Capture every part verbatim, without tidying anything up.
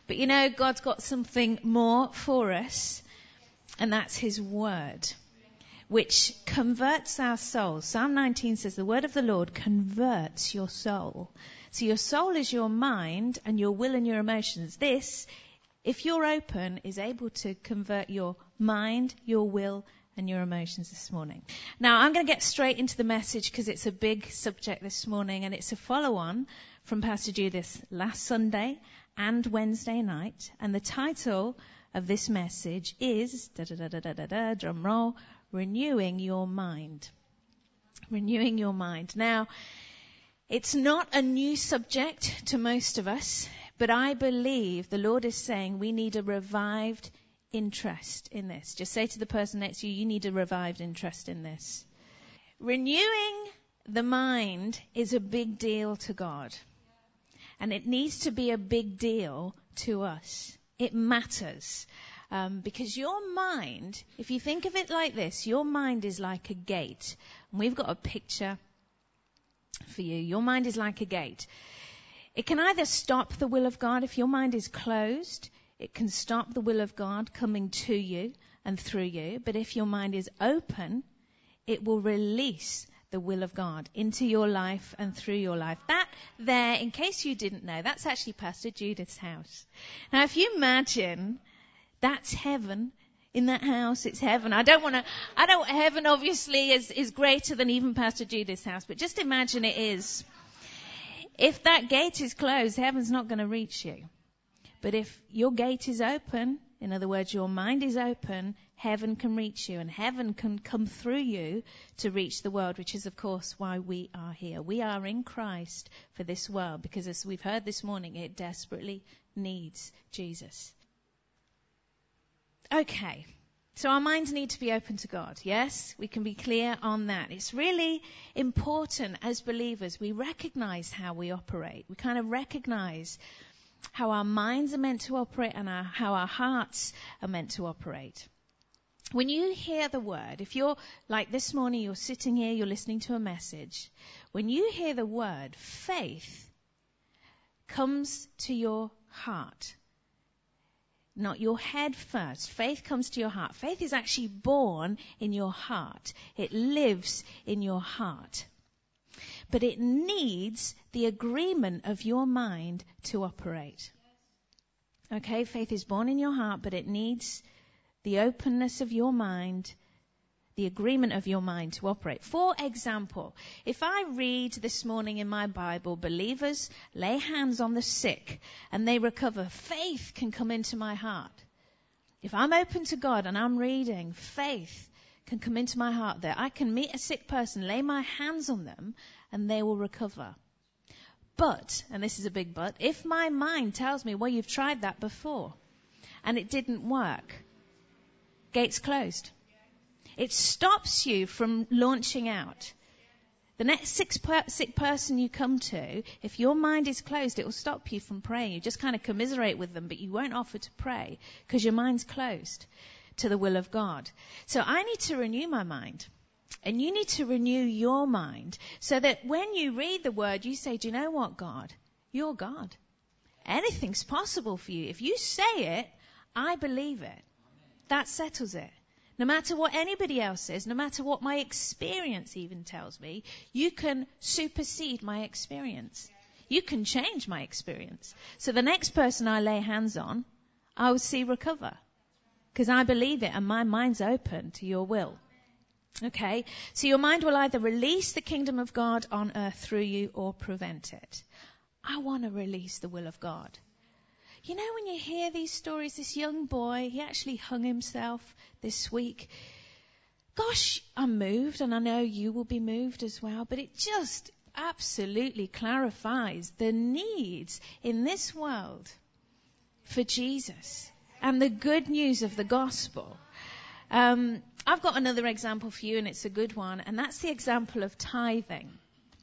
But you know, God's got something more for us, and that's his word, which converts our soul. Psalm nineteen says the word of the Lord converts your soul. So your soul is your mind and your will and your emotions. This, if you're open, is able to convert your mind, your will, and your emotions this morning. Now, I'm going to get straight into the message because it's a big subject this morning, and it's a follow-on from Pastor Judith last Sunday and Wednesday night. And the title of this message is, da da da da da da da, drum roll, renewing your mind. Renewing your mind. Now, it's not a new subject to most of us, but I believe the Lord is saying we need a revived interest in this. Just say to the person next to you, you need a revived interest in this. Renewing the mind is a big deal to God. And it needs to be a big deal to us. It matters. Um, because your mind, if you think of it like this, your mind is like a gate. And we've got a picture for you. Your mind is like a gate. It can either stop the will of God. If your mind is closed, it can stop the will of God coming to you and through you. But if your mind is open, it will release the will of God into your life and through your life. That there, in case you didn't know, that's actually Pastor Judith's house. Now, if you imagine that's heaven. In that house, it's heaven. I don't want to, I don't, heaven obviously is, is greater than even Pastor Judith's house, but just imagine it is. If that gate is closed, heaven's not going to reach you. But if your gate is open, in other words, your mind is open, heaven can reach you, and heaven can come through you to reach the world, which is, of course, why we are here. We are in Christ for this world, because as we've heard this morning, it desperately needs Jesus. Okay, so our minds need to be open to God. Yes, we can be clear on that. It's really important as believers we recognize how we operate. We kind of recognize how our minds are meant to operate and our, how our hearts are meant to operate. When you hear the word, if you're like this morning, you're sitting here, you're listening to a message. When you hear the word, faith comes to your heart. Not your head first. Faith comes to your heart. Faith is actually born in your heart. It lives in your heart. But it needs the agreement of your mind to operate. Okay, faith is born in your heart, but it needs the openness of your mind, the agreement of your mind to operate. For example, if I read this morning in my Bible, believers lay hands on the sick and they recover, faith can come into my heart. If I'm open to God and I'm reading, faith can come into my heart there. I can meet a sick person, lay my hands on them, and they will recover. But, and this is a big but, if my mind tells me, well, you've tried that before and it didn't work, gate's closed. It stops you from launching out. The next sick, per- sick person you come to, if your mind is closed, it will stop you from praying. You just kind of commiserate with them, but you won't offer to pray because your mind's closed to the will of God. So I need to renew my mind. And you need to renew your mind so that when you read the word, you say, do you know what, God? You're God. Anything's possible for you. If you say it, I believe it. That settles it. No matter what anybody else says, no matter what my experience even tells me, you can supersede my experience. You can change my experience. So the next person I lay hands on, I will see recover. Because I believe it and my mind's open to your will. Okay? So your mind will either release the kingdom of God on earth through you or prevent it. I want to release the will of God. You know, when you hear these stories, this young boy, he actually hung himself this week. Gosh, I'm moved, and I know you will be moved as well, but it just absolutely clarifies the needs in this world for Jesus and the good news of the gospel. Um, I've got another example for you, and it's a good one, and that's the example of tithing.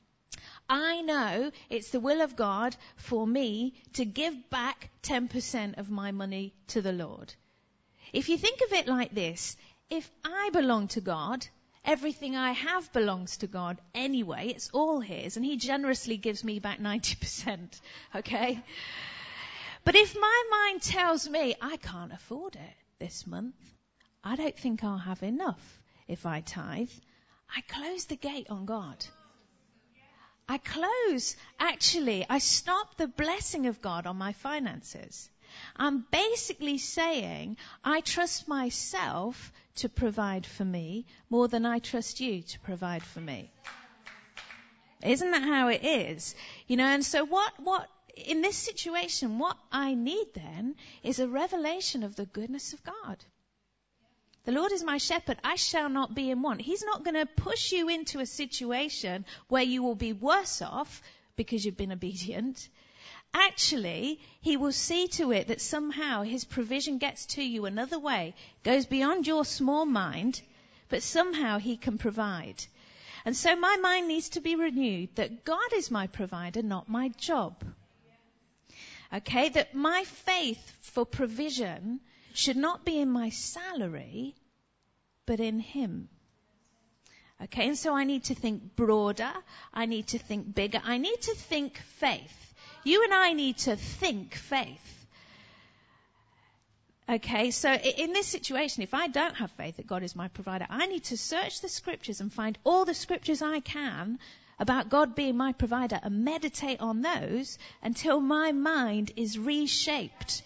I know it's the will of God for me to give back ten percent of my money to the Lord. If you think of it like this, if I belong to God, everything I have belongs to God anyway. It's all His, and He generously gives me back ninety percent. Okay? But if my mind tells me I can't afford it this month, I don't think I'll have enough if I tithe, I close the gate on God. I close, actually, I stop the blessing of God on my finances. I'm basically saying I trust myself to provide for me more than I trust you to provide for me. Isn't that how it is? You know, and so what, what, in this situation, what I need then is a revelation of the goodness of God. The Lord is my shepherd, I shall not be in want. He's not going to push you into a situation where you will be worse off because you've been obedient. Actually, He will see to it that somehow His provision gets to you another way, goes beyond your small mind, but somehow He can provide. And so my mind needs to be renewed that God is my provider, not my job. Okay, that my faith for provision should not be in my salary, but in Him. Okay, and so I need to think broader. I need to think bigger. I need to think faith. You and I need to think faith. Okay, so in this situation, if I don't have faith that God is my provider, I need to search the scriptures and find all the scriptures I can about God being my provider and meditate on those until my mind is reshaped.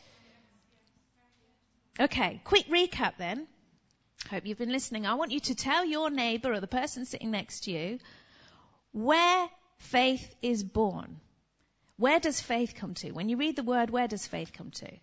Okay, quick recap then. Hope you've been listening. I want you to tell your neighbour or the person sitting next to you where faith is born. Where does faith come to? When you read the word, where does faith come to? Did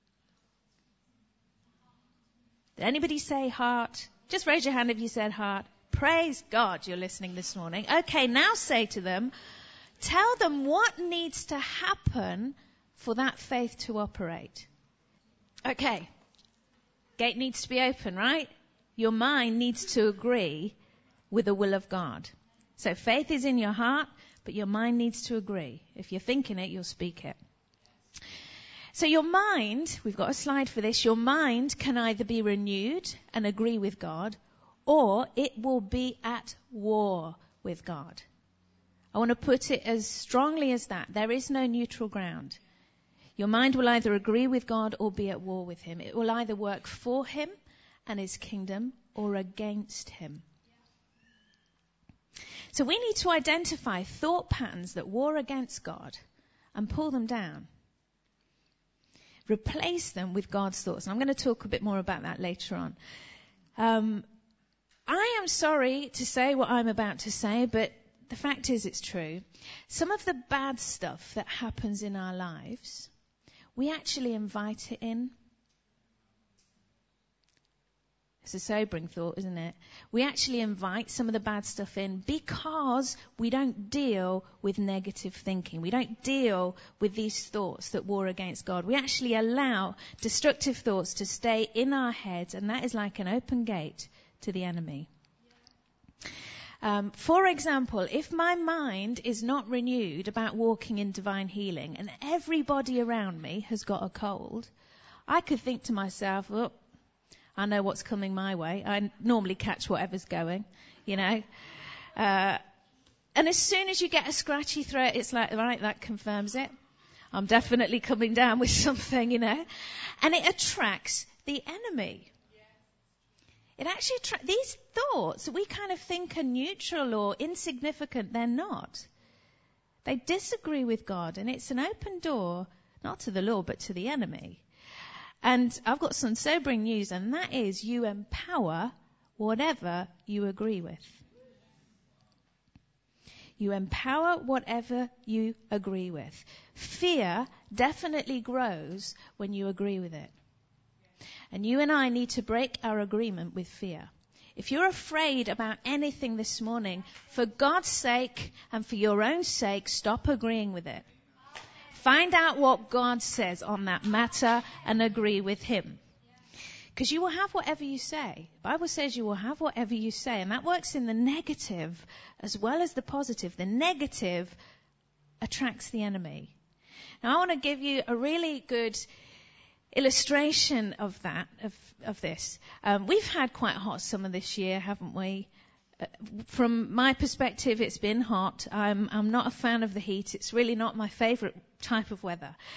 anybody say heart? Just raise your hand if you said heart. Praise God you're listening this morning. Okay, now say to them, tell them what needs to happen for that faith to operate. Okay. Gate needs to be open, right? Your mind needs to agree with the will of God. So faith is in your heart, but your mind needs to agree. If you're thinking it, you'll speak it. So your mind, we've got a slide for this, your mind can either be renewed and agree with God, or it will be at war with God. I want to put it as strongly as that. There is no neutral ground. Your mind will either agree with God or be at war with Him. It will either work for Him and His kingdom or against Him. So we need to identify thought patterns that war against God and pull them down. Replace them with God's thoughts. And I'm going to talk a bit more about that later on. Um, I am sorry to say what I'm about to say, but the fact is it's true. Some of the bad stuff that happens in our lives, we actually invite it in. It's a sobering thought, isn't it? We actually invite some of the bad stuff in because we don't deal with negative thinking. We don't deal with these thoughts that war against God. We actually allow destructive thoughts to stay in our heads, and that is like an open gate to the enemy. Um, for example, if my mind is not renewed about walking in divine healing and everybody around me has got a cold, I could think to myself, oh, I know what's coming my way. I normally catch whatever's going, you know. Uh, and as soon as you get a scratchy throat, it's like, right, that confirms it. I'm definitely coming down with something, you know. And it attracts the enemy. It actually attracts these thoughts that we kind of think are neutral or insignificant. They're not. They disagree with God, and it's an open door, not to the Lord, but to the enemy. And I've got some sobering news, and that is you empower whatever you agree with. You empower whatever you agree with. Fear definitely grows when you agree with it. And you and I need to break our agreement with fear. If you're afraid about anything this morning, for God's sake and for your own sake, stop agreeing with it. Find out what God says on that matter and agree with Him. Because you will have whatever you say. The Bible says you will have whatever you say. And that works in the negative as well as the positive. The negative attracts the enemy. Now I want to give you a really good illustration of that, of, of this. Um, we've had quite a hot summer this year, haven't we? Uh, from my perspective, it's been hot. I'm, I'm not a fan of the heat. It's really not my favourite type of weather.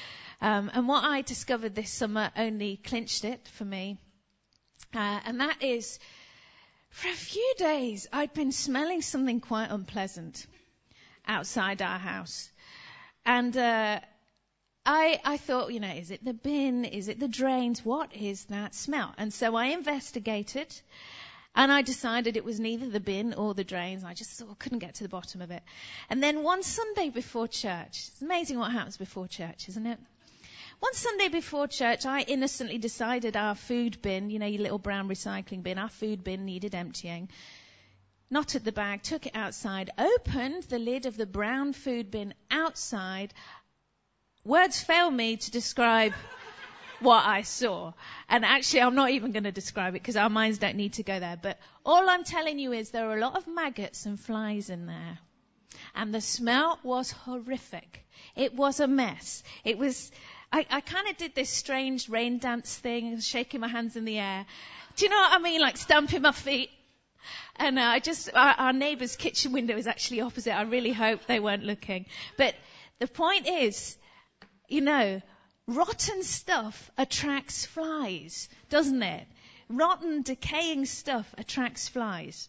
Um, and what I discovered this summer only clinched it for me. Uh, and that is, for a few days, I'd been smelling something quite unpleasant outside our house. And uh, I, I thought, you know, is it the bin? Is it the drains? What is that smell? And so I investigated, and I decided it was neither the bin or the drains. I just sort of couldn't get to the bottom of it. And then one Sunday before church, it's amazing what happens before church, isn't it? One Sunday before church, I innocently decided our food bin, you know, your little brown recycling bin, our food bin needed emptying. Knotted the bag, took it outside, opened the lid of the brown food bin outside. Words fail me to describe what I saw. And actually, I'm not even going to describe it because our minds don't need to go there. But all I'm telling you is there are a lot of maggots and flies in there. And the smell was horrific. It was a mess. It was... I, I kind of did this strange rain dance thing, shaking my hands in the air. Do you know what I mean? Like stamping my feet. And uh, I just, our, our neighbour's kitchen window is actually opposite. I really hope they weren't looking. But the point is, you know, rotten stuff attracts flies, doesn't it? Rotten, decaying stuff attracts flies.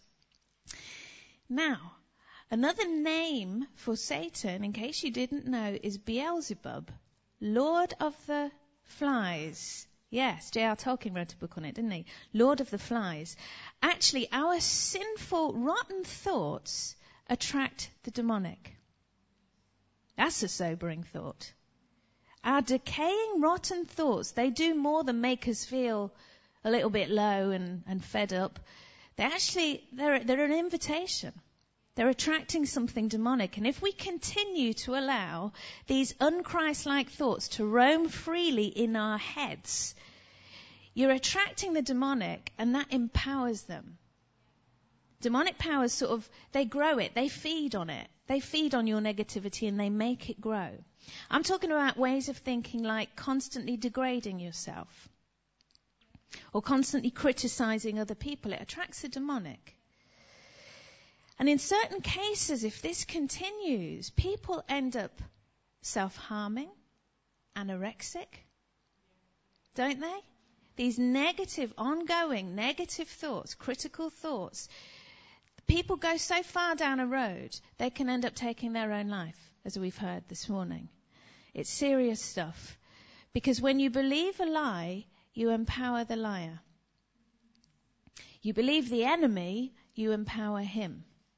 Now, another name for Satan, in case you didn't know, is Beelzebub. Lord of the Flies. Yes, J R Tolkien wrote a book on it, didn't he? Lord of the Flies. Actually, our sinful, rotten thoughts attract the demonic. That's a sobering thought. Our decaying, rotten thoughts, they do more than make us feel a little bit low and, and fed up. They actually, they're, they're an invitation. They're attracting something demonic. And if we continue to allow these unchrist-like thoughts to roam freely in our heads, you're attracting the demonic, and that empowers them. Demonic powers sort of, they grow it, they feed on it. They feed on your negativity and they make it grow. I'm talking about ways of thinking like constantly degrading yourself or constantly criticizing other people. It attracts the demonic. And in certain cases, if this continues, people end up self-harming, anorexic, don't they? These negative, ongoing, negative thoughts, critical thoughts, people go so far down a road, they can end up taking their own life, as we've heard this morning. It's serious stuff. Because when you believe a lie, you empower the liar. You believe the enemy, you empower him.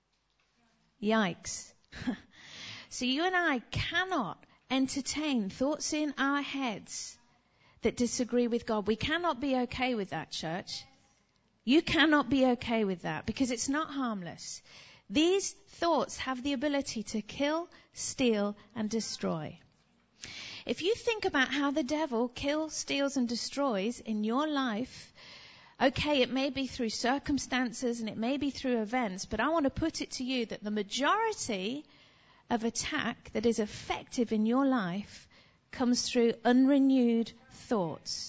Yikes. So you and I cannot entertain thoughts in our heads that disagree with God. We cannot be okay with that, church. You cannot be okay with that because it's not harmless. These thoughts have the ability to kill, steal, and destroy. If you think about how the devil kills, steals, and destroys in your life, okay, it may be through circumstances and it may be through events, but I want to put it to you that the majority of attack that is effective in your life comes through unrenewed thoughts.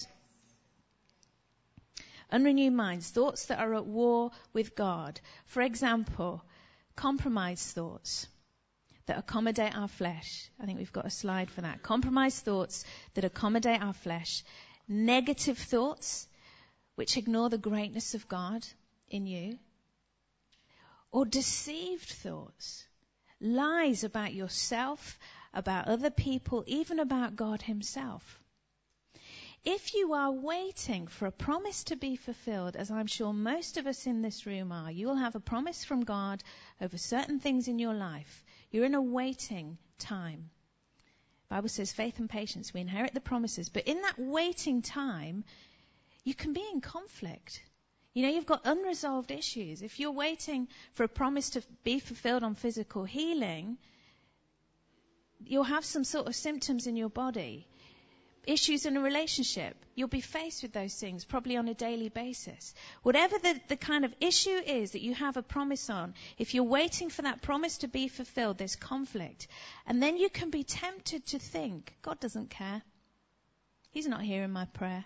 Unrenewed minds, thoughts that are at war with God. For example, compromised thoughts that accommodate our flesh. I think we've got a slide for that. Compromised thoughts that accommodate our flesh. Negative thoughts which ignore the greatness of God in you. Or deceived thoughts. Lies about yourself, about other people, even about God himself. If you are waiting for a promise to be fulfilled, as I'm sure most of us in this room are, you will have a promise from God over certain things in your life. You're in a waiting time. The Bible says faith and patience, we inherit the promises. But in that waiting time, you can be in conflict. You know, you've got unresolved issues. If you're waiting for a promise to be fulfilled on physical healing, you'll have some sort of symptoms in your body. Issues in a relationship, you'll be faced with those things probably on a daily basis. Whatever the, the kind of issue is that you have a promise on, if you're waiting for that promise to be fulfilled, there's conflict. And then you can be tempted to think, God doesn't care. He's not hearing my prayer.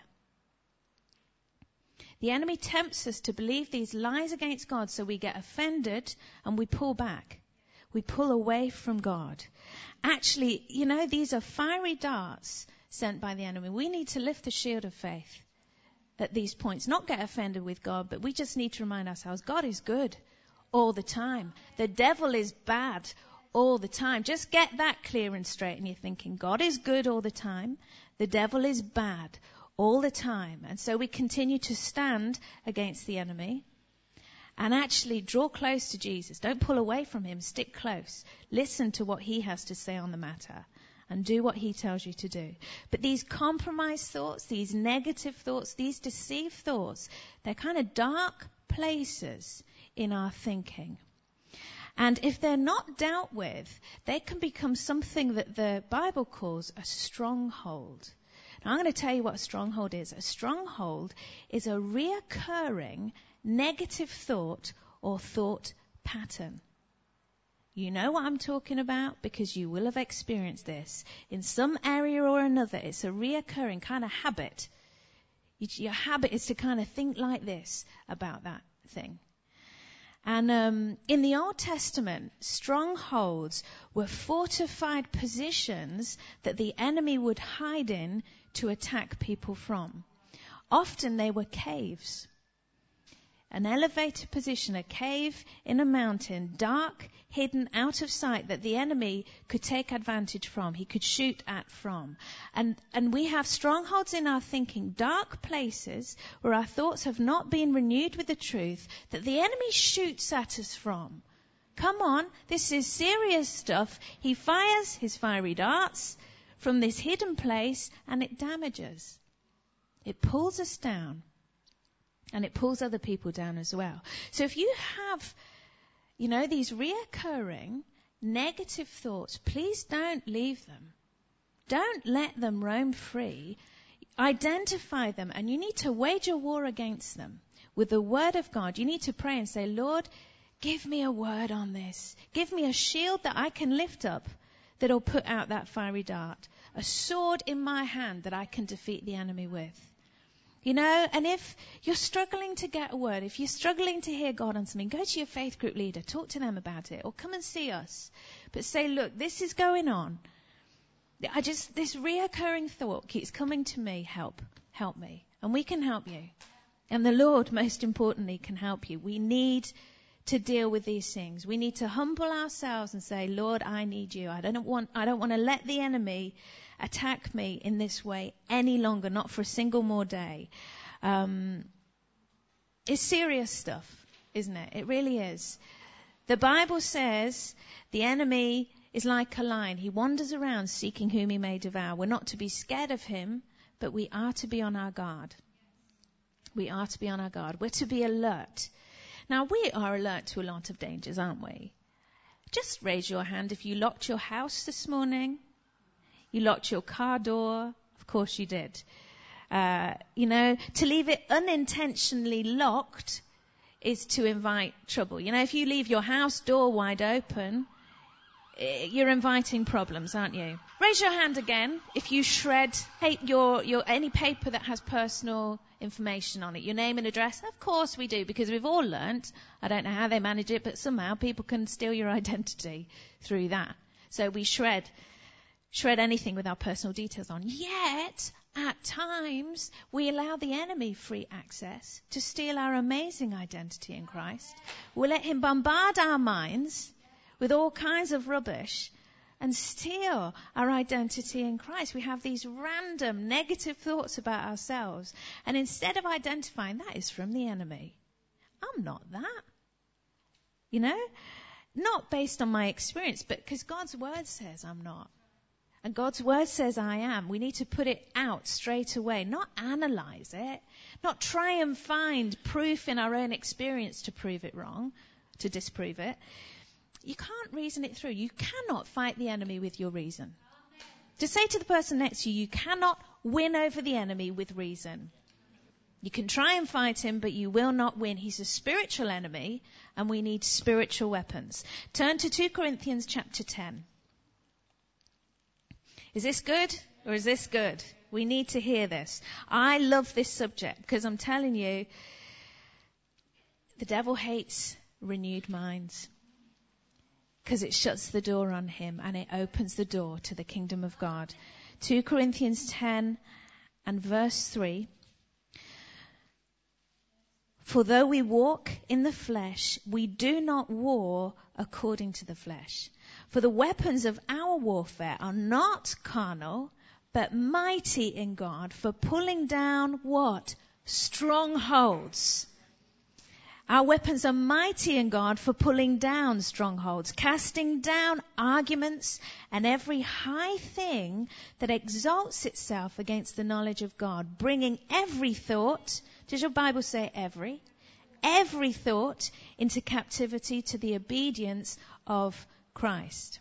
The enemy tempts us to believe these lies against God, so we get offended and we pull back. We pull away from God. Actually, you know, these are fiery darts sent by the enemy. We need to lift the shield of faith at these points, not get offended with God, but we just need to remind ourselves God is good all the time. The devil is bad all the time. Just get that clear and straight in your thinking. God is good all the time. The devil is bad all the time. And so we continue to stand against the enemy and actually draw close to Jesus. Don't pull away from him. Stick close. Listen to what he has to say on the matter and do what he tells you to do. But these compromised thoughts, these negative thoughts, these deceived thoughts, they're kind of dark places in our thinking. And if they're not dealt with, they can become something that the Bible calls a stronghold. Now, I'm going to tell you what a stronghold is. A stronghold is a reoccurring negative thought or thought pattern. You know what I'm talking about because you will have experienced this. In some area or another, it's a reoccurring kind of habit. Your habit is to kind of think like this about that thing. And um, in the Old Testament, strongholds were fortified positions that the enemy would hide in to attack people from. Often they were caves. An elevated position, a cave in a mountain, dark, hidden, out of sight, that the enemy could take advantage from. He could shoot at from. And, and we have strongholds in our thinking, dark places where our thoughts have not been renewed with the truth, that the enemy shoots at us from. Come on, this is serious stuff. He fires his fiery darts from this hidden place and it damages. It pulls us down. And it pulls other people down as well. So if you have, you know, these reoccurring negative thoughts, please don't leave them. Don't let them roam free. Identify them, and you need to wage a war against them with the word of God. You need to pray and say, Lord, give me a word on this. Give me a shield that I can lift up that'll put out that fiery dart. A sword in my hand that I can defeat the enemy with. You know, and if you're struggling to get a word, if you're struggling to hear God on something, go to your faith group leader, talk to them about it, or come and see us. But say, look, this is going on. I just, this reoccurring thought keeps coming to me, help, help me. And we can help you. And the Lord, most importantly, can help you. We need to deal with these things. We need to humble ourselves and say, Lord, I need you. I don't want, I don't want to let the enemy attack me in this way any longer, not for a single more day. Um, it's serious stuff, isn't it? It really is. The Bible says the enemy is like a lion. He wanders around seeking whom he may devour. We're not to be scared of him, but we are to be on our guard. We are to be on our guard. We're to be alert. Now, we are alert to a lot of dangers, aren't we? Just raise your hand if you locked your house this morning. You locked your car door. Of course you did. Uh, you know, to leave it unintentionally locked is to invite trouble. You know, if you leave your house door wide open, you're inviting problems, aren't you? Raise your hand again if you shred hey, your, your any paper that has personal information on it, your name and address. Of course we do, because we've all learnt, I don't know how they manage it, but somehow people can steal your identity through that. So we shred shred anything with our personal details on. Yet, at times, we allow the enemy free access to steal our amazing identity in Christ. We let him bombard our minds with all kinds of rubbish and steal our identity in Christ. We have these random negative thoughts about ourselves. And instead of identifying that is from the enemy, I'm not that. You know? Not based on my experience, but because God's word says I'm not. And God's word says I am. We need to put it out straight away, not analyze it, not try and find proof in our own experience to prove it wrong, to disprove it. You can't reason it through. You cannot fight the enemy with your reason. Just say to the person next to you, you cannot win over the enemy with reason. You can try and fight him, but you will not win. He's a spiritual enemy, and we need spiritual weapons. Turn to Second Corinthians chapter ten. Is this good or is this good? We need to hear this. I love this subject because I'm telling you, the devil hates renewed minds because it shuts the door on him and it opens the door to the kingdom of God Second Corinthians ten and verse three. For though we walk in the flesh, we do not war according to the flesh. For the weapons of our warfare are not carnal, but mighty in God for pulling down what? Strongholds. Our weapons are mighty in God for pulling down strongholds, casting down arguments and every high thing that exalts itself against the knowledge of God, bringing every thought, does your Bible say every? Every thought into captivity to the obedience of Christ.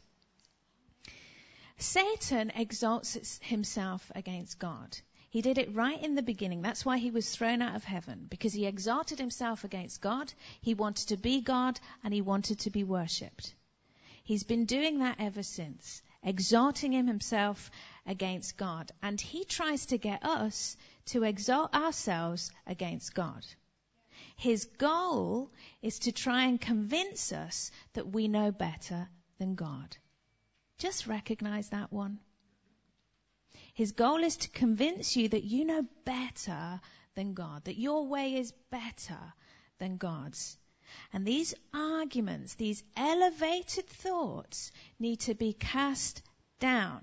Satan exalts himself against God. He did it right in the beginning. That's why he was thrown out of heaven, because he exalted himself against God. He wanted to be God and he wanted to be worshipped. He's been doing that ever since, exalting himself against God. And he tries to get us to exalt ourselves against God. His goal is to try and convince us that we know better than God. Just recognize that one. His goal is to convince you that you know better than God, that your way is better than God's. And these arguments, these elevated thoughts, need to be cast down.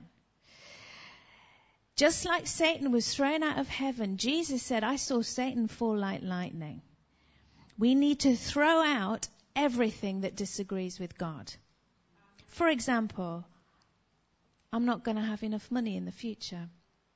Just like Satan was thrown out of heaven, Jesus said, I saw Satan fall like lightning. We need to throw out everything that disagrees with God. For example, I'm not going to have enough money in the future.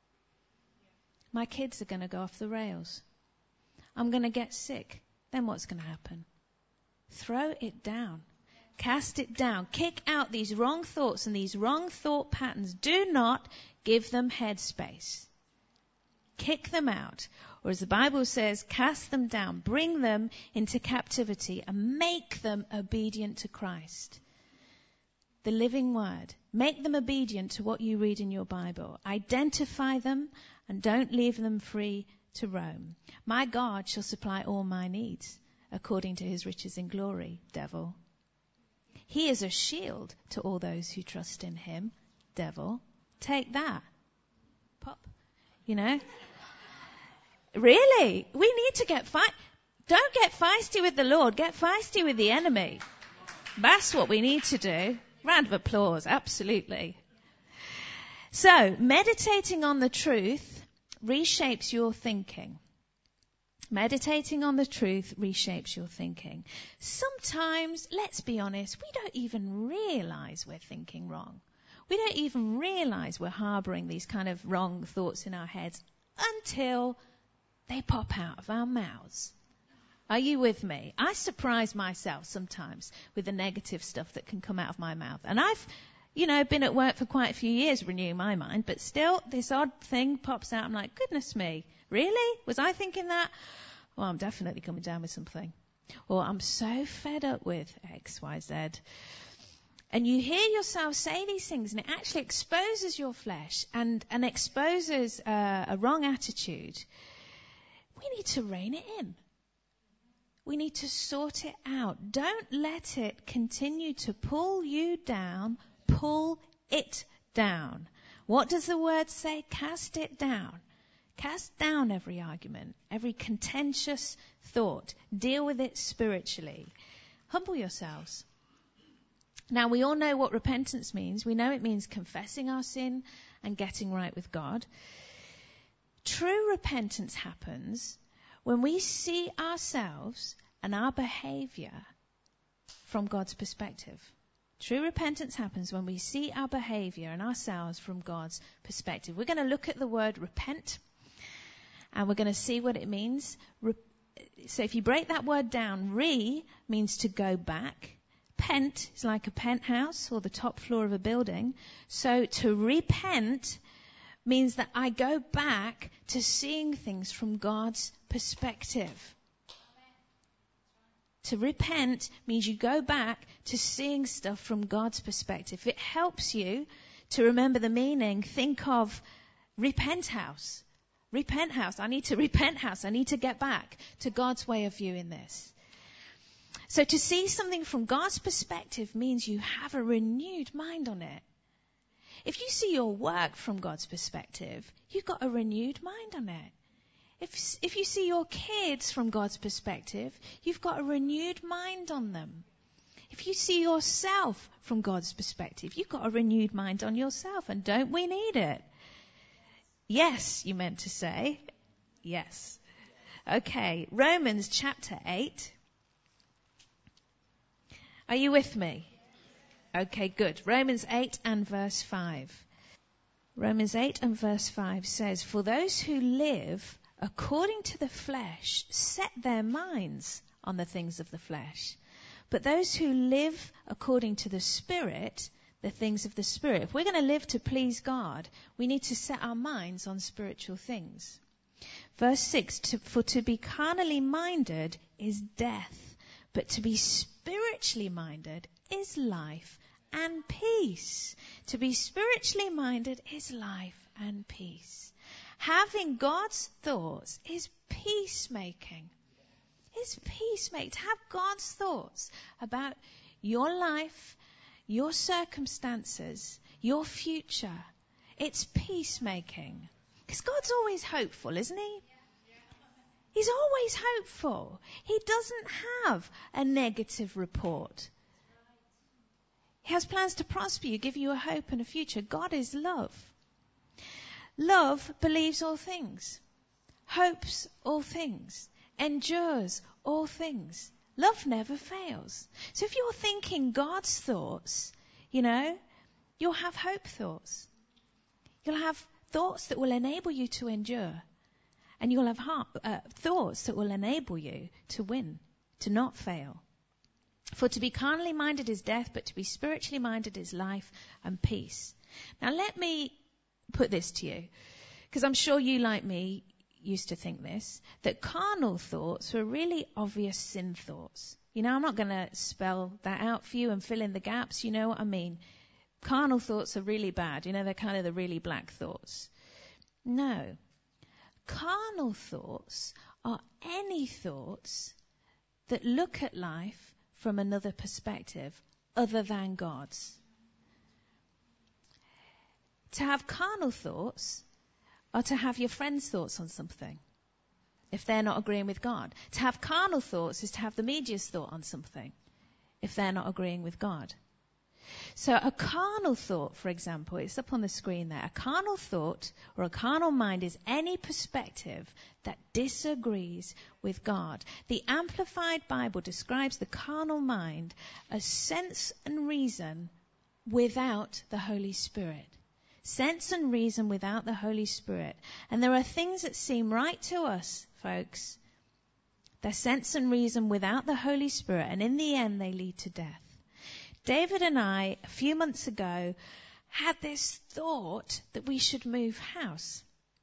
My kids are going to go off the rails. I'm going to get sick. Then what's going to happen? Throw it down. Cast it down. Kick out these wrong thoughts and these wrong thought patterns. Do not give them headspace. Kick them out. Or as the Bible says, cast them down. Bring them into captivity and make them obedient to Christ. The living word. Make them obedient to what you read in your Bible. Identify them and don't leave them free to roam. My God shall supply all my needs according to his riches in glory, devil. He is a shield to all those who trust in him, devil. Take that. Pop. You know? Really? We need to get fight. Don't get feisty with the Lord. Get feisty with the enemy. That's what we need to do. Round of applause, absolutely. So, meditating on the truth reshapes your thinking. Meditating on the truth reshapes your thinking. Sometimes, let's be honest, we don't even realize we're thinking wrong. We don't even realize we're harboring these kind of wrong thoughts in our heads until they pop out of our mouths. Are you with me? I surprise myself sometimes with the negative stuff that can come out of my mouth. And I've, you know, been at work for quite a few years renewing my mind, but still this odd thing pops out. I'm like, goodness me, really? Was I thinking that? Well, I'm definitely coming down with something. Or I'm so fed up with X, Y, Z. And you hear yourself say these things and it actually exposes your flesh and, and exposes uh, a wrong attitude. We need to rein it in. We need to sort it out. Don't let it continue to pull you down. Pull it down. What does the word say? Cast it down. Cast down every argument, every contentious thought. Deal with it spiritually. Humble yourselves. Now, we all know what repentance means. We know it means confessing our sin and getting right with God. True repentance happens when we see ourselves and our behavior from God's perspective. True repentance happens when we see our behavior and ourselves from God's perspective. We're going to look at the word repent and we're going to see what it means. So if you break that word down, re means to go back. Pent is like a penthouse or the top floor of a building. So to repent means that I go back to seeing things from God's perspective. To repent means you go back to seeing stuff from God's perspective. If it helps you to remember the meaning, think of repent house. Repent house. I need to repent house. I need to get back to God's way of viewing this. So to see something from God's perspective means you have a renewed mind on it. If you see your work from God's perspective, you've got a renewed mind on it. If, if you see your kids from God's perspective, you've got a renewed mind on them. If you see yourself from God's perspective, you've got a renewed mind on yourself. And don't we need it? Yes, you meant to say. Yes. Okay, Romans chapter eight. Are you with me? Okay, good. Romans eight and verse five. Romans eight and verse five says, "For those who live according to the flesh set their minds on the things of the flesh. But those who live according to the Spirit, the things of the Spirit." If we're going to live to please God, we need to set our minds on spiritual things. Verse six, to, "For to be carnally minded is death, but to be spiritually minded is life and peace." To be spiritually minded is life and peace. Having God's thoughts is peacemaking. Is peacemaking. To have God's thoughts about your life, your circumstances, your future. It's peacemaking. Because God's always hopeful, isn't he? He's always hopeful. He doesn't have a negative report. He has plans to prosper you, give you a hope and a future. God is love. Love believes all things, hopes all things, endures all things. Love never fails. So if you're thinking God's thoughts, you know, you'll have hope thoughts. You'll have thoughts that will enable you to endure. And you'll have heart, uh, thoughts that will enable you to win, to not fail. For to be carnally minded is death, but to be spiritually minded is life and peace. Now let me put this to you, because I'm sure you, like me, used to think this, that carnal thoughts were really obvious sin thoughts. You know, I'm not going to spell that out for you and fill in the gaps. You know what I mean? Carnal thoughts are really bad. You know, they're kind of the really black thoughts. No. Carnal thoughts are any thoughts that look at life from another perspective other than God's. To have carnal thoughts are to have your friend's thoughts on something, if they're not agreeing with God. To have carnal thoughts is to have the media's thought on something, if they're not agreeing with God. So a carnal thought, for example, it's up on the screen there. A carnal thought or a carnal mind is any perspective that disagrees with God. The Amplified Bible describes the carnal mind as sense and reason without the Holy Spirit. Sense and reason without the Holy Spirit. And there are things that seem right to us, folks. They're sense and reason without the Holy Spirit, and in the end they lead to death. David and I, a few months ago, had this thought that we should move house.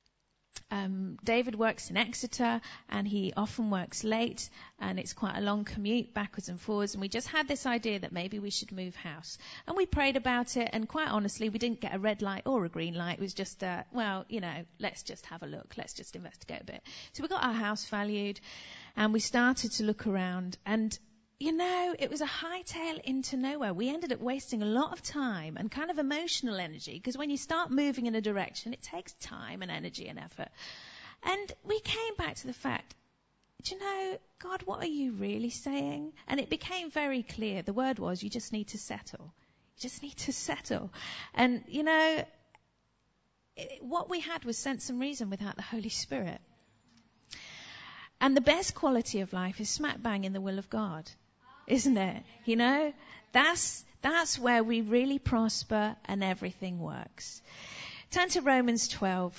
Um, David works in Exeter, and he often works late, and it's quite a long commute backwards and forwards, and we just had this idea that maybe we should move house. And we prayed about it, and quite honestly, we didn't get a red light or a green light. It was just, uh, well, you know, let's just have a look. Let's just investigate a bit. So we got our house valued, and we started to look around, and you know, it was a hightail into nowhere. We ended up wasting a lot of time and kind of emotional energy, because when you start moving in a direction, it takes time and energy and effort. And we came back to the fact, do you know, God, what are you really saying? And it became very clear. The word was, you just need to settle. You just need to settle. And, you know, it, what we had was sense and reason without the Holy Spirit. And the best quality of life is smack bang in the will of God. Isn't it? You know, that's, that's where we really prosper and everything works. Turn to Romans twelve,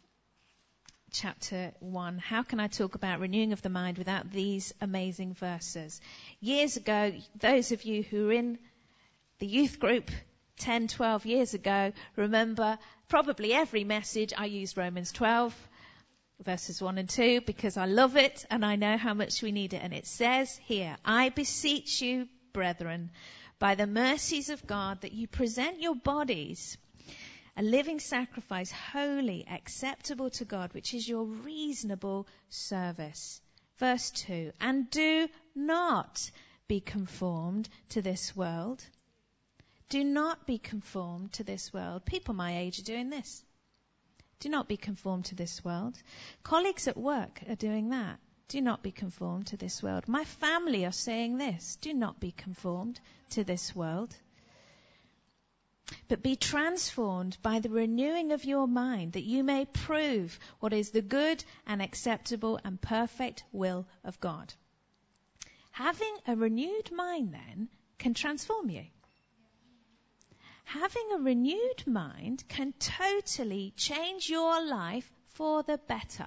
chapter one. How can I talk about renewing of the mind without these amazing verses? Years ago, those of you who were in the youth group ten, twelve years ago, remember probably every message I used Romans twelve. Verses one and two, because I love it and I know how much we need it. And it says here, I beseech you, brethren, by the mercies of God, that you present your bodies a living sacrifice, holy, acceptable to God, which is your reasonable service. Verse two, and do not be conformed to this world. Do not be conformed to this world. People my age are doing this. Do not be conformed to this world. Colleagues at work are doing that. Do not be conformed to this world. My family are saying this. Do not be conformed to this world. But be transformed by the renewing of your mind, that you may prove what is the good and acceptable and perfect will of God. Having a renewed mind then can transform you. Having a renewed mind can totally change your life for the better.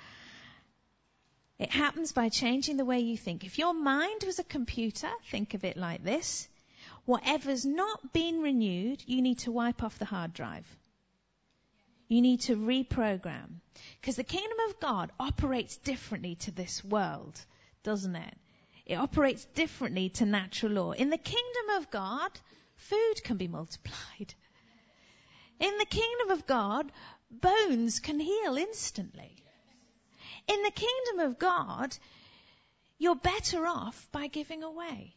It happens by changing the way you think. If your mind was a computer, think of it like this. Whatever's not been renewed, you need to wipe off the hard drive. You need to reprogram. Because the kingdom of God operates differently to this world, doesn't it? It operates differently to natural law. In the kingdom of God, food can be multiplied. In the kingdom of God, bones can heal instantly. In the kingdom of God, you're better off by giving away.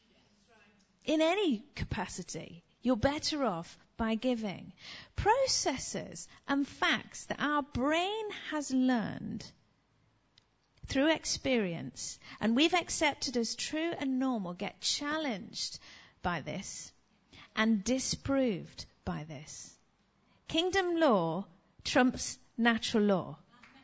In any capacity, you're better off by giving. Processes and facts that our brain has learned through experience, and we've accepted as true and normal, get challenged by this and disproved by this. Kingdom law trumps natural law.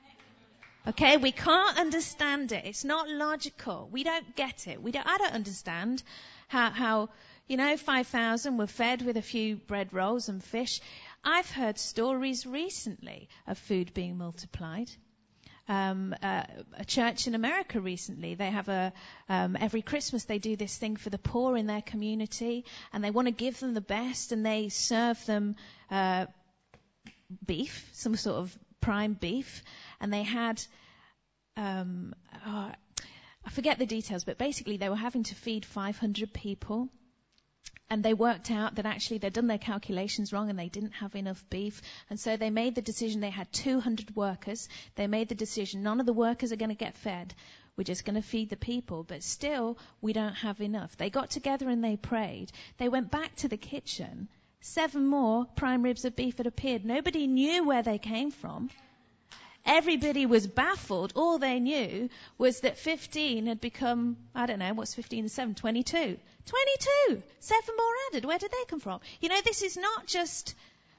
Okay, we can't understand it. It's not logical. We don't get it. We don't, I don't understand how, how, you know, five thousand were fed with a few bread rolls and fish. I've heard stories recently of food being multiplied. Um, uh, a church in America recently, they have a, um, every Christmas they do this thing for the poor in their community, and they want to give them the best, and they serve them, uh, beef, some sort of prime beef, and they had, um, oh, I forget the details, but basically they were having to feed five hundred people. And they worked out that actually they'd done their calculations wrong and they didn't have enough beef. And so they made the decision, they had two hundred workers. They made the decision, none of the workers are going to get fed. We're just going to feed the people. But still, we don't have enough. They got together and they prayed. They went back to the kitchen. Seven more prime ribs of beef had appeared. Nobody knew where they came from. Everybody was baffled. All they knew was that fifteen had become, I don't know, what's fifteen and seven? twenty-two. twenty-two. Seven more added. Where did they come from? You know, this is not just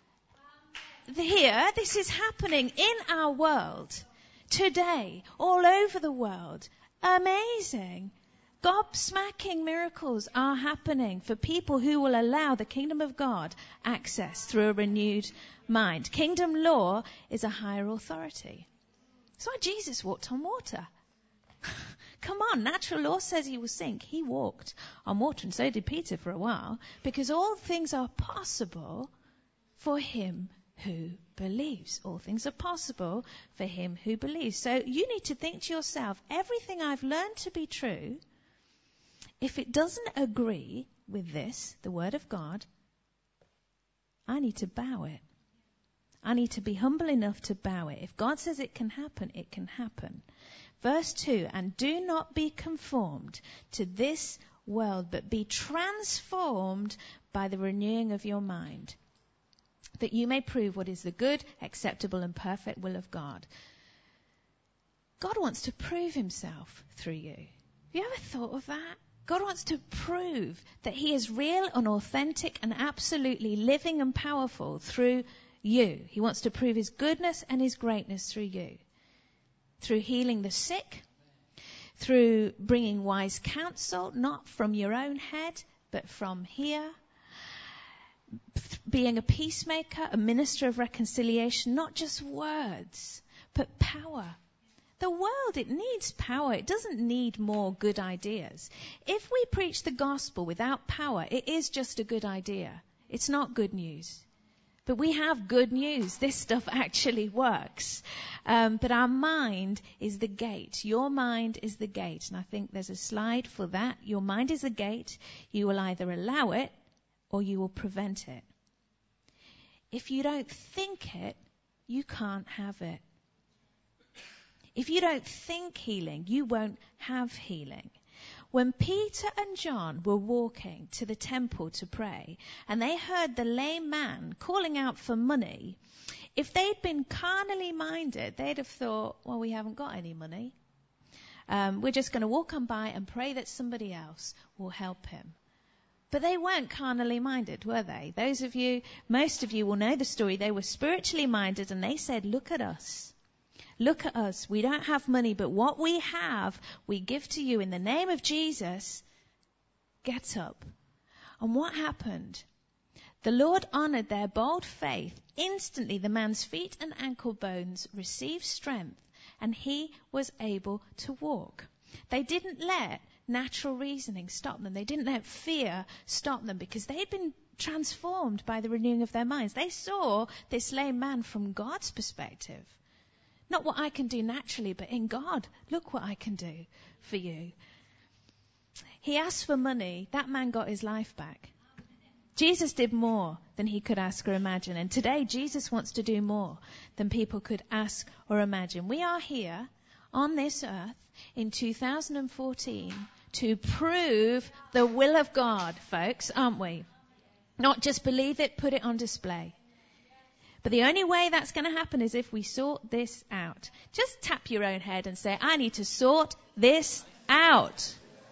here. This is happening in our world today, all over the world. Amazing. Gobsmacking miracles are happening for people who will allow the kingdom of God access through a renewed mind. Kingdom law is a higher authority. That's why Jesus walked on water. Come on, natural law says he will sink. He walked on water, and so did Peter for a while, because all things are possible for him who believes. All things are possible for him who believes. So you need to think to yourself, everything I've learned to be true, if it doesn't agree with this, the word of God, I need to bow it. I need to be humble enough to bow it. If God says it can happen, it can happen. Verse two, and do not be conformed to this world, but be transformed by the renewing of your mind, that you may prove what is the good, acceptable, and perfect will of God. God wants to prove himself through you. Have you ever thought of that? God wants to prove that he is real and authentic and absolutely living and powerful through you. He wants to prove his goodness and his greatness through you. Through healing the sick, through bringing wise counsel, not from your own head, but from here. Being a peacemaker, a minister of reconciliation, not just words, but power. The world, it needs power. It doesn't need more good ideas. If we preach the gospel without power, it is just a good idea. It's not good news. But we have good news. This stuff actually works. Um, but our mind is the gate. Your mind is the gate. And I think there's a slide for that. Your mind is the gate. You will either allow it or you will prevent it. If you don't think it, you can't have it. If you don't think healing, you won't have healing. When Peter and John were walking to the temple to pray, and they heard the lame man calling out for money, if they'd been carnally minded, they'd have thought, well, we haven't got any money. Um, we're just going to walk on by and pray that somebody else will help him. But they weren't carnally minded, were they? Those of you, most of you will know the story. They were spiritually minded, and they said, look at us. Look at us. We don't have money, but what we have, we give to you in the name of Jesus. Get up. And what happened? The Lord honored their bold faith. Instantly, the man's feet and ankle bones received strength, and he was able to walk. They didn't let natural reasoning stop them. They didn't let fear stop them, because they had been transformed by the renewing of their minds. They saw this lame man from God's perspective. Not what I can do naturally, but in God, look what I can do for you. He asked for money. That man got his life back. Jesus did more than he could ask or imagine. And today, Jesus wants to do more than people could ask or imagine. We are here on this earth in two thousand fourteen to prove the will of God, folks, aren't we? Not just believe it, put it on display. But the only way that's going to happen is if we sort this out. Just tap your own head and say, I need to sort this out.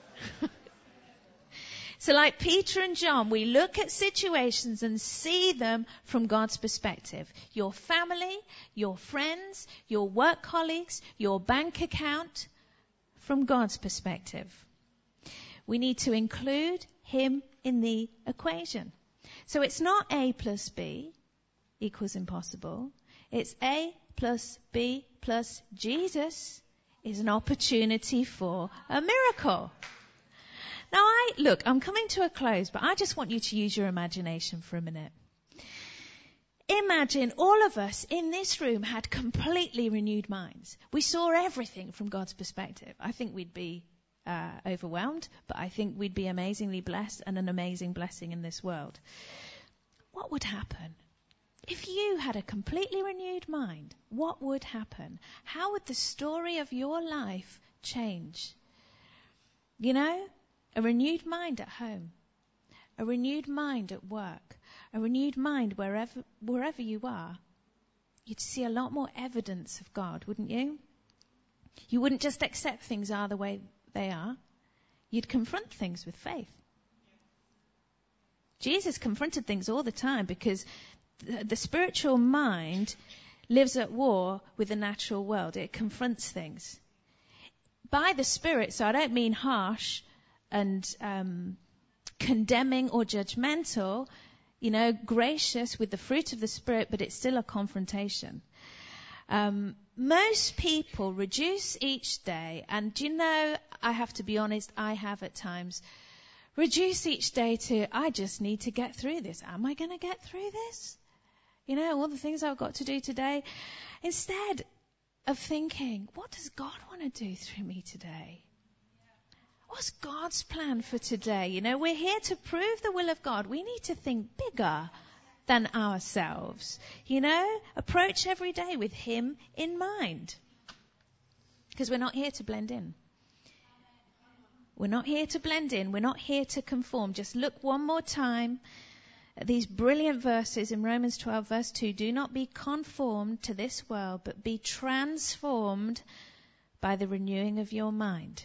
So like Peter and John, we look at situations and see them from God's perspective. Your family, your friends, your work colleagues, your bank account, from God's perspective. We need to include him in the equation. So it's not A plus B equals impossible. It's A plus B plus Jesus is an opportunity for a miracle. Now, I look, I'm coming to a close, but I just want you to use your imagination for a minute. Imagine all of us in this room had completely renewed minds. We saw everything from God's perspective. I think we'd be uh, overwhelmed, but I think we'd be amazingly blessed and an amazing blessing in this world. What would happen? If you had a completely renewed mind, what would happen? How would the story of your life change? You know, a renewed mind at home, a renewed mind at work, a renewed mind wherever wherever you are. You'd see a lot more evidence of God, wouldn't you? You wouldn't just accept things are the way they are. You'd confront things with faith. Jesus confronted things all the time because the, the spiritual mind lives at war with the natural world. It confronts things. By the Spirit, so I don't mean harsh and um, condemning or judgmental, you know, gracious with the fruit of the Spirit, but it's still a confrontation. Um, most people reduce each day, and do you know, I have to be honest, I have at times, reduce each day to, I just need to get through this. Am I going to get through this? You know, all the things I've got to do today. Instead of thinking, what does God want to do through me today? What's God's plan for today? You know, we're here to prove the will of God. We need to think bigger than ourselves. You know, approach every day with Him in mind. Because we're not here to blend in. We're not here to blend in. We're not here to conform. Just look one more time at these brilliant verses in Romans twelve, verse two. Do not be conformed to this world, but be transformed by the renewing of your mind.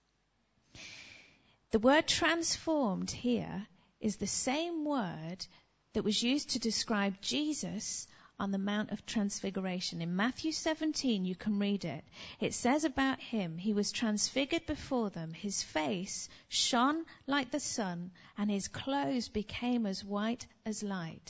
The word transformed here is the same word that was used to describe Jesus on the Mount of Transfiguration. In Matthew seventeen, you can read it. It says about him, he was transfigured before them. His face shone like the sun, and his clothes became as white as light.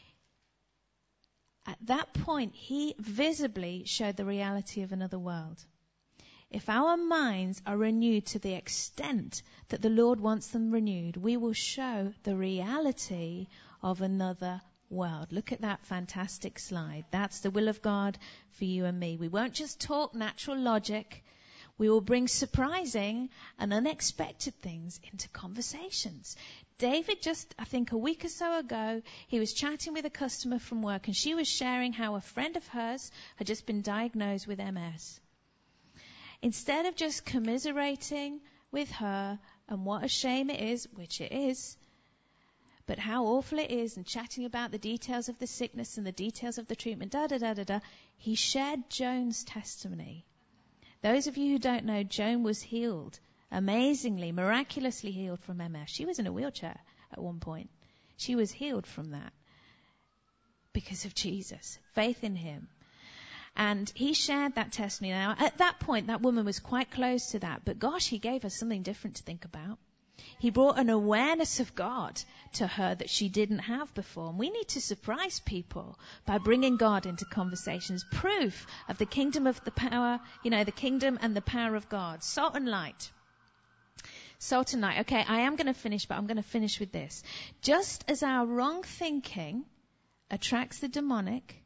At that point, he visibly showed the reality of another world. If our minds are renewed to the extent that the Lord wants them renewed, we will show the reality of another world. Look at that fantastic slide. That's the will of God for you and me. We won't just talk natural logic. We will bring surprising and unexpected things into conversations. David just, I think a week or so ago, he was chatting with a customer from work, and she was sharing how a friend of hers had just been diagnosed with M S. Instead of just commiserating with her and what a shame it is, which it is, but how awful it is, and chatting about the details of the sickness and the details of the treatment, da da da da da, he shared Joan's testimony. Those of you who don't know, Joan was healed, amazingly, miraculously healed from M S. She was in a wheelchair at one point. She was healed from that because of Jesus, faith in him. And he shared that testimony. Now, at that point, that woman was quite close to that, but gosh, he gave her something different to think about. He brought an awareness of God to her that she didn't have before. And we need to surprise people by bringing God into conversations. Proof of the kingdom of the power, you know, the kingdom and the power of God. Salt and light. Salt and light. Okay, I am going to finish, but I'm going to finish with this. Just as our wrong thinking attracts the demonic,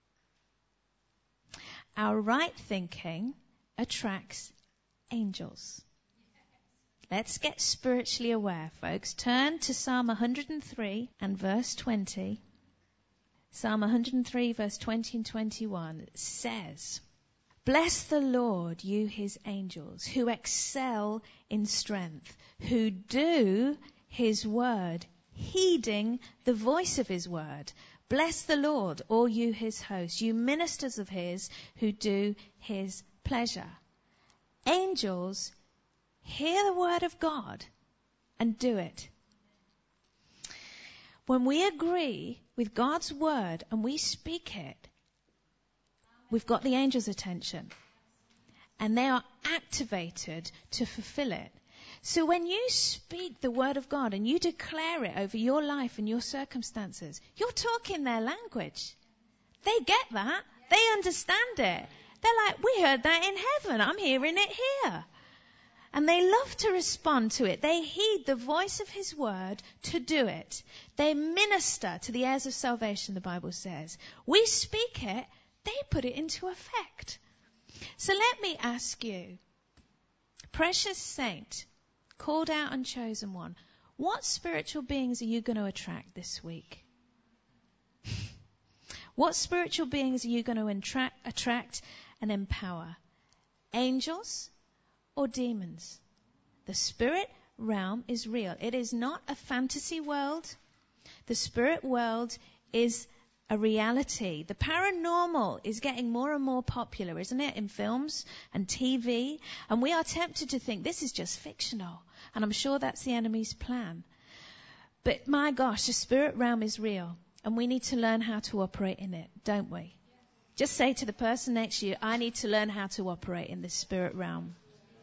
our right thinking attracts angels. Let's get spiritually aware, folks. Turn to Psalm one hundred three and verse twenty. Psalm one hundred three, verse twenty and twenty-one says, "Bless the Lord, you his angels, who excel in strength, who do his word, heeding the voice of his word. Bless the Lord, all you his hosts, you ministers of his who do his pleasure." Angels hear the word of God and do it. When we agree with God's word and we speak it, we've got the angels' attention. And they are activated to fulfill it. So when you speak the word of God and you declare it over your life and your circumstances, you're talking their language. They get that. They understand it. They're like, we heard that in heaven. I'm hearing it here. And they love to respond to it. They heed the voice of his word to do it. They minister to the heirs of salvation, the Bible says. We speak it, they put it into effect. So let me ask you, precious saint, called out and chosen one, what spiritual beings are you going to attract this week? What spiritual beings are you going to attract, attract and empower? Angels or demons? The spirit realm is real. It is not a fantasy world. The spirit world is a reality. The paranormal is getting more and more popular, isn't it, in films and T V? And we are tempted to think this is just fictional. And I'm sure that's the enemy's plan. But my gosh, the spirit realm is real. And we need to learn how to operate in it, don't we? Just say to the person next to you, I need to learn how to operate in the spirit realm.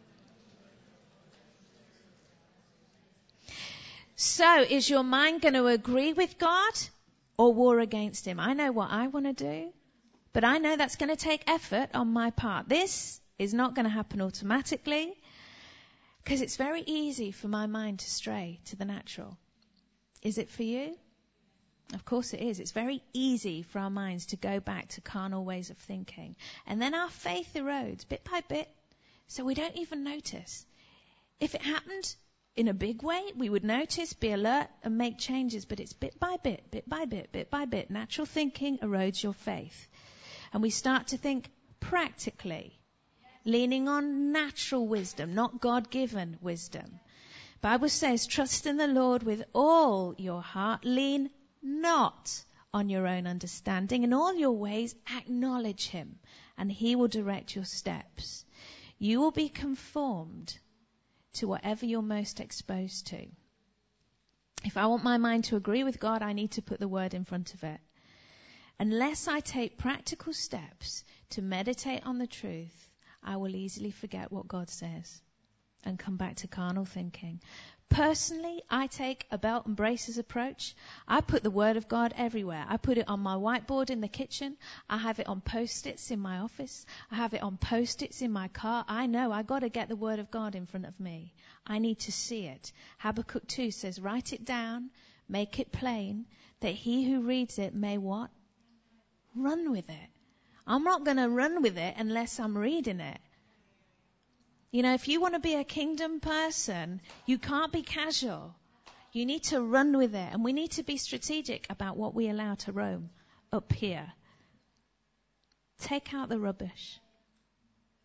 So, is your mind going to agree with God or war against him? I know what I want to do, but I know that's going to take effort on my part. This is not going to happen automatically because it's very easy for my mind to stray to the natural. Is it for you? Of course it is. It's very easy for our minds to go back to carnal ways of thinking. And then our faith erodes bit by bit, so we don't even notice. If it happened in a big way, we would notice, be alert, and make changes. But it's bit by bit, bit by bit, bit by bit. Natural thinking erodes your faith. And we start to think practically, leaning on natural wisdom, not God-given wisdom. Bible says, trust in the Lord with all your heart. Lean not on your own understanding. In all your ways, acknowledge him, and he will direct your steps. You will be conformed to whatever you're most exposed to. If I want my mind to agree with God, I need to put the word in front of it. Unless I take practical steps to meditate on the truth, I will easily forget what God says and come back to carnal thinking. Personally, I take a belt and braces approach. I put the word of God everywhere. I put it on my whiteboard in the kitchen. I have it on post-its in my office. I have it on post-its in my car. I know I got to get the word of God in front of me. I need to see it. Habakkuk two says, write it down, make it plain, that he who reads it may what? Run with it. I'm not going to run with it unless I'm reading it. You know, if you want to be a kingdom person, you can't be casual. You need to run with it. And we need to be strategic about what we allow to roam up here. Take out the rubbish.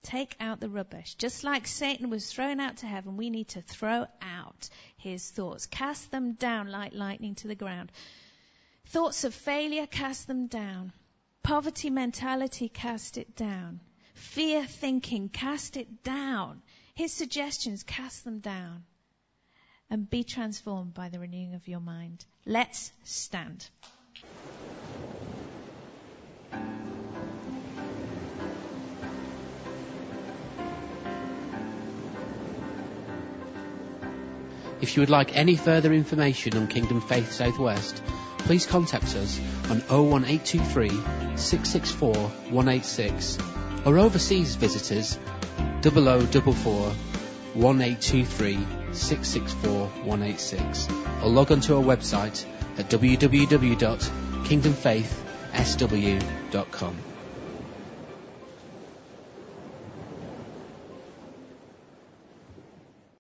Take out the rubbish. Just like Satan was thrown out to heaven, we need to throw out his thoughts. Cast them down like lightning to the ground. Thoughts of failure, cast them down. Poverty mentality, cast it down. Fear thinking, cast it down. His suggestions, cast them down. And be transformed by the renewing of your mind. Let's stand. If you would like any further information on Kingdom Faith Southwest, please contact us on oh one eight two three, six six four, one eight six, or overseas visitors double oh four four, one eight two three, six six four, one eight six, or log on to our website at w w w dot kingdom faith s w dot com.